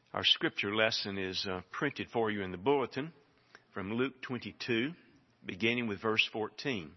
Our scripture lesson is printed for you in the bulletin from Luke 22, beginning with verse 14.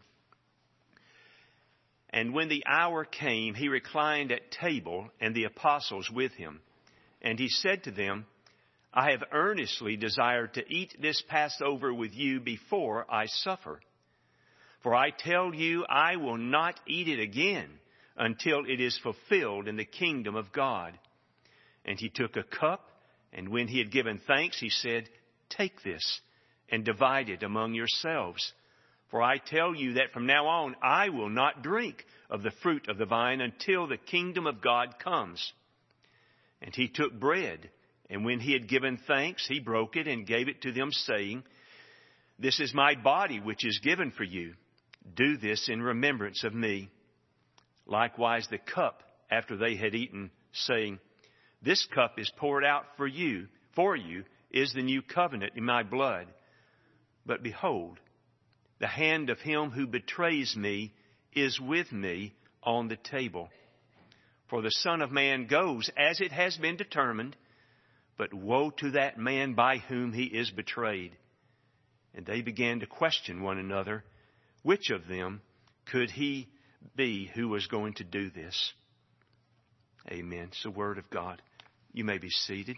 And when the hour came, he reclined at table, and the apostles with him. And he said to them, I have earnestly desired to eat this Passover with you before I suffer. For I tell you, I will not eat it again until it is fulfilled in the kingdom of God. And he took a cup, and when he had given thanks, he said, Take this and divide it among yourselves. For I tell you that from now on I will not drink of the fruit of the vine until the kingdom of God comes. And he took bread, and when he had given thanks, he broke it and gave it to them, saying, This is my body which is given for you. Do this in remembrance of me. Likewise the cup after they had eaten, saying, This cup is poured out for you is the new covenant in my blood. But behold, the hand of him who betrays me is with me on the table. For the Son of Man goes as it has been determined, but woe to that man by whom he is betrayed. And they began to question one another, which of them could he be who was going to do this? Amen. It's the word of God. You may be seated.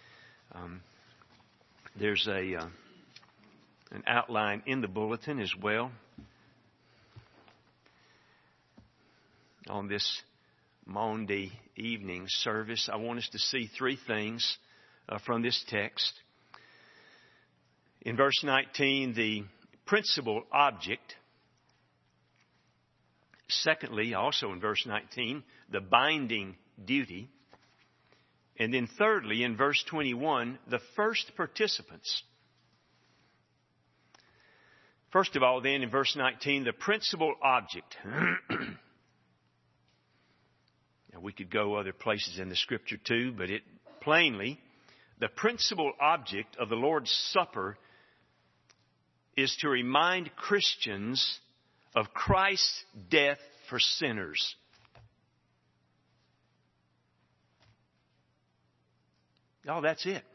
There's an outline in the bulletin as well on this Monday evening service. I want us to see three things from this text. In verse 19, the principal object. Secondly, also in verse 19, the binding duty. And then thirdly, in verse 21, the first participants. First of all, then, in verse 19, the principal object. Now, we could go other places in the Scripture too, but plainly, the principal object of the Lord's Supper is to remind Christians of Christ's death for sinners. Oh, that's it.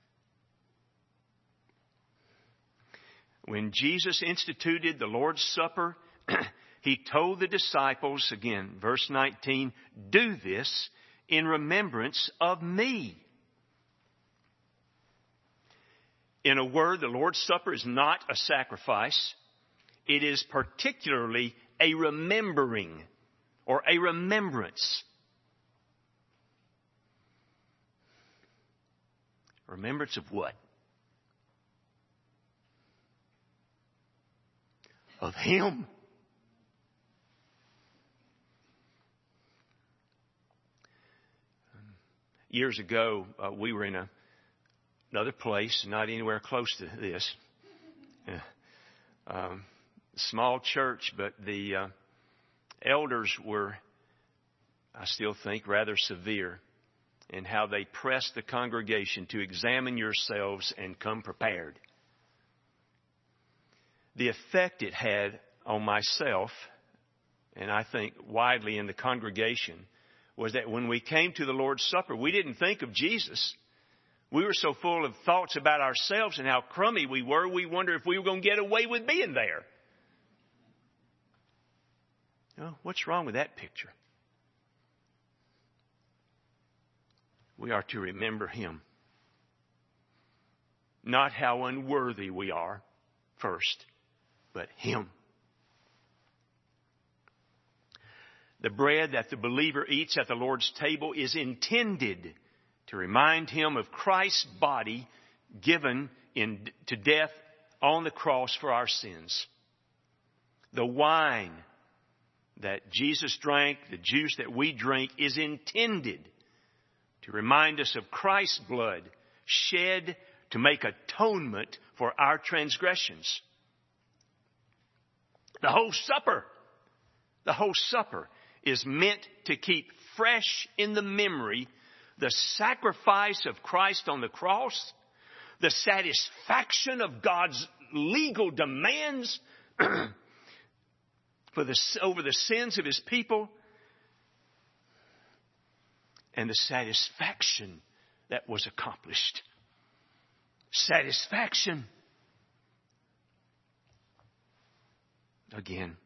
When Jesus instituted the Lord's Supper, he told the disciples, again, verse 19, Do this in remembrance of me. In a word, the Lord's Supper is not a sacrifice. It is particularly a remembering or a remembrance. Remembrance of what? Of Him. Years ago, we were in another place, not anywhere close to this. Small church, but the elders were, I still think, rather severe in how they pressed the congregation to examine yourselves and come prepared. The effect it had on myself, and I think widely in the congregation, was that when we came to the Lord's Supper, we didn't think of Jesus. We were so full of thoughts about ourselves and how crummy we were, we wondered if we were going to get away with being there. Oh, what's wrong with that picture? We are to remember Him. Not how unworthy we are first, but Him. The bread that the believer eats at the Lord's table is intended to remind him of Christ's body given to death on the cross for our sins. The wine that Jesus drank, the juice that we drink, is intended to remind us of Christ's blood shed to make atonement for our transgressions. The whole supper is meant to keep fresh in the memory the sacrifice of Christ on the cross, the satisfaction of God's legal demands over the sins of His people, and the satisfaction that was accomplished. Satisfaction. Again,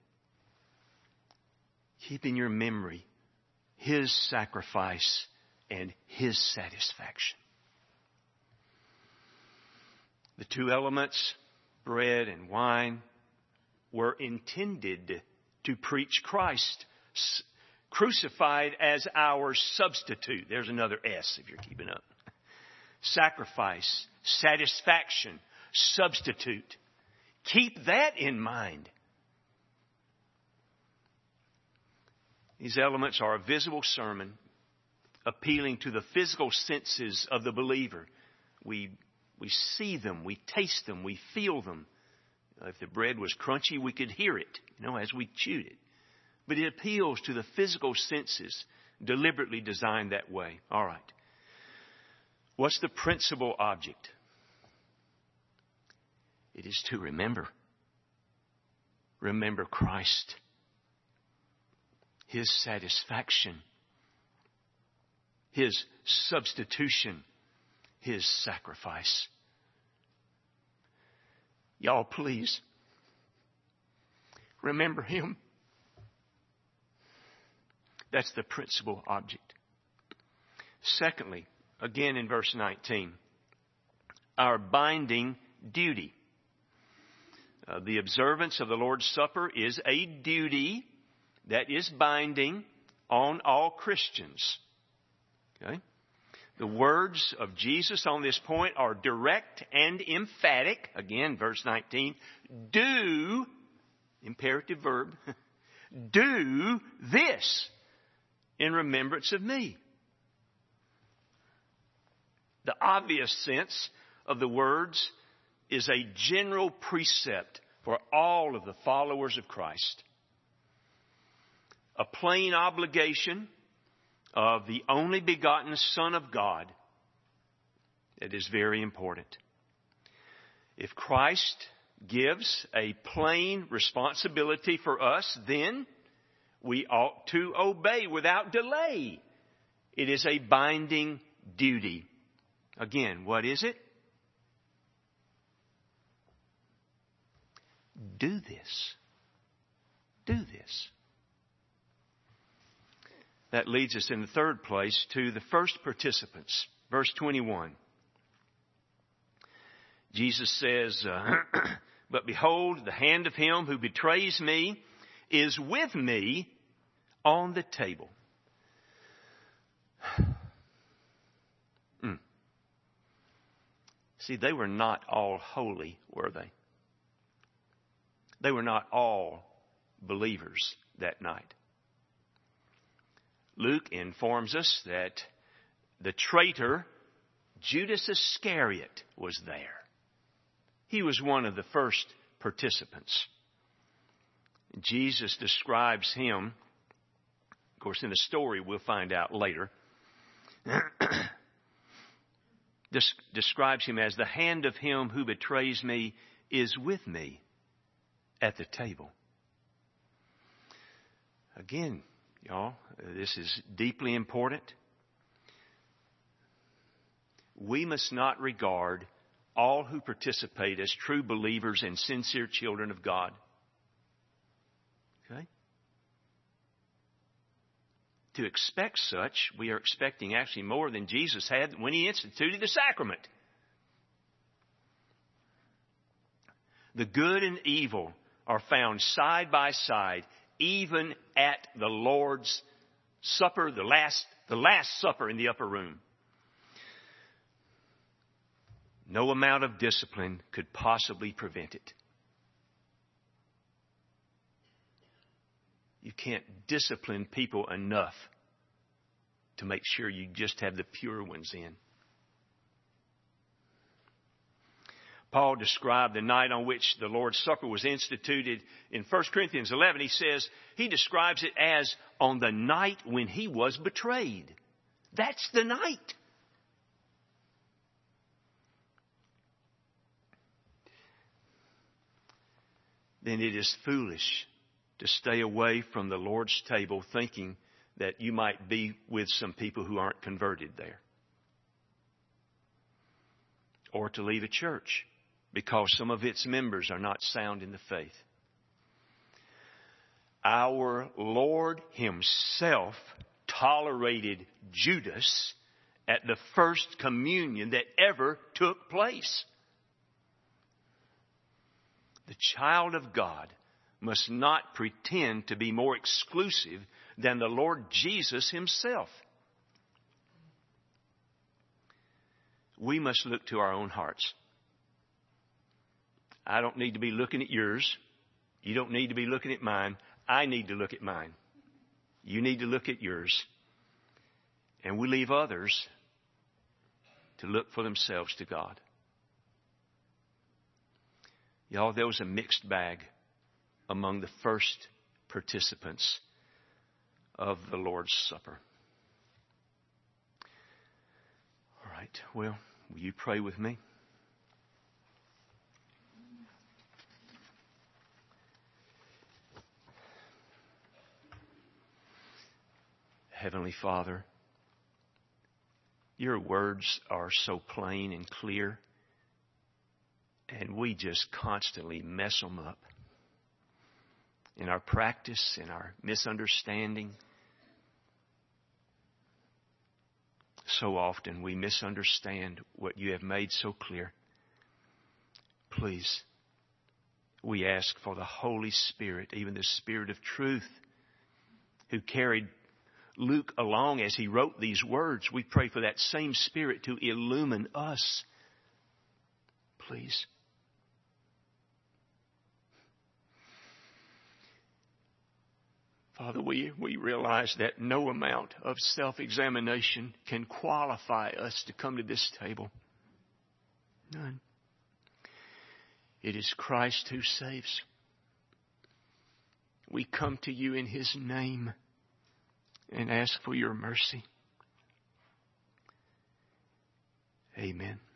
keep in your memory His sacrifice and His satisfaction. The two elements, bread and wine, were intended to preach Christ, crucified as our substitute. There's another S if you're keeping up. Sacrifice, satisfaction, substitute. Keep that in mind. These elements are a visible sermon appealing to the physical senses of the believer. We see them, we taste them, we feel them. If the bread was crunchy, we could hear it, as we chewed it. But it appeals to the physical senses, deliberately designed that way. All right. What's the principal object? It is to remember. Remember Christ. His satisfaction. His substitution. His sacrifice. Y'all, please remember Him. That's the principal object. Secondly, again in verse 19, our binding duty. The observance of the Lord's Supper is a duty that is binding on all Christians. Okay? The words of Jesus on this point are direct and emphatic. Again, verse 19. Do, imperative verb, do this in remembrance of me. The obvious sense of the words is a general precept for all of the followers of Christ. A plain obligation of the only begotten Son of God. It is very important. If Christ gives a plain responsibility for us, then we ought to obey without delay. It is a binding duty. Again, what is it? Do this. Do this. That leads us in the third place to the first participants. Verse 21. Jesus says, but behold, the hand of him who betrays me is with me on the table. See, they were not all holy, were they? They were not all believers that night. Luke informs us that the traitor, Judas Iscariot, was there. He was one of the first participants. Jesus describes him, of course, in the story we'll find out later, describes him as the hand of him who betrays me is with me at the table. Again, y'all, this is deeply important. We must not regard all who participate as true believers and sincere children of God. Okay? To expect such, we are expecting actually more than Jesus had when He instituted the sacrament. The good and evil are found side by side, even at the Lord's Supper, the last supper in the upper room. No amount of discipline could possibly prevent it. You can't discipline people enough to make sure you just have the pure ones in. Paul described the night on which the Lord's Supper was instituted in 1 Corinthians 11. He describes it as on the night when he was betrayed. That's the night. Then it is foolish to stay away from the Lord's table thinking that you might be with some people who aren't converted there. or to leave a church because some of its members are not sound in the faith. Our Lord Himself tolerated Judas at the first communion that ever took place. The child of God must not pretend to be more exclusive than the Lord Jesus Himself. We must look to our own hearts. I don't need to be looking at yours. You don't need to be looking at mine. I need to look at mine. You need to look at yours. And we leave others to look for themselves to God. Y'all, there was a mixed bag among the first participants of the Lord's Supper. All right, well, will you pray with me? Heavenly Father, your words are so plain and clear, and we just constantly mess them up. In our practice, in our misunderstanding, so often we misunderstand what you have made so clear. Please, we ask for the Holy Spirit, even the Spirit of truth, who carried Luke along as he wrote these words. We pray for that same Spirit to illumine us. Please. Father, we realize that no amount of self-examination can qualify us to come to this table. None. It is Christ who saves. We come to you in His name and ask for your mercy. Amen.